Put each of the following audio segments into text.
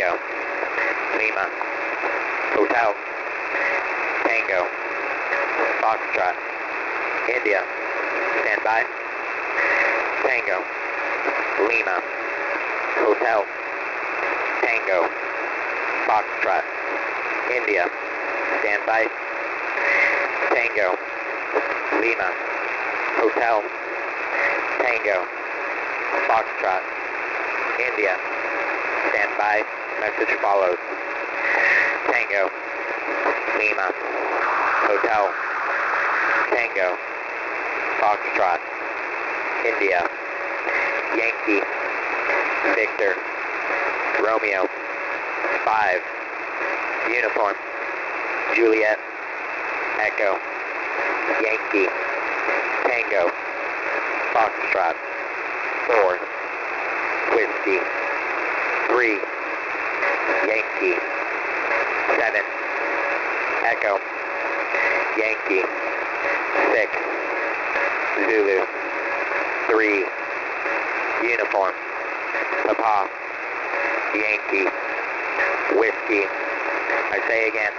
Tango, Lima, Hotel, Tango, Foxtrot, India, stand by. Tango, Lima, Hotel, Tango, Foxtrot, India, stand by. Tango, Lima, Hotel, Tango, Foxtrot, India, stand by. Message follows. Tango, Lima, Hotel, Tango, Foxtrot, India, Yankee, Victor, Romeo, 5, Uniform, Juliet, Echo, Yankee, Tango, Foxtrot, 4, Whiskey, 3, Yankee, 7, Echo, Yankee, 6, Zulu, 3, Uniform, Papa, Yankee, Whiskey, I say again,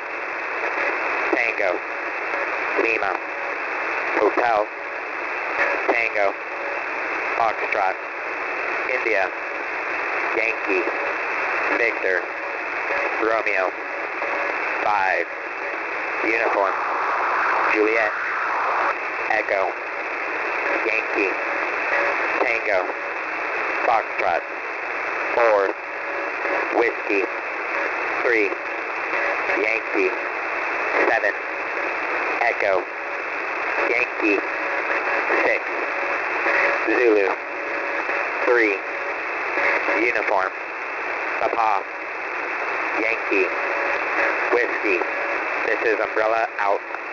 Tango, Lima, Hotel, Tango, Foxtrot, India, Yankee, Victor, Romeo, 5, Uniform, Juliet, Echo, Yankee, Tango, Foxtrot, 4, Whiskey, 3, Yankee, 7, Echo, Yankee, 6, Zulu, 3, Uniform, Papa, Yankee, Whiskey. This is Umbrella out.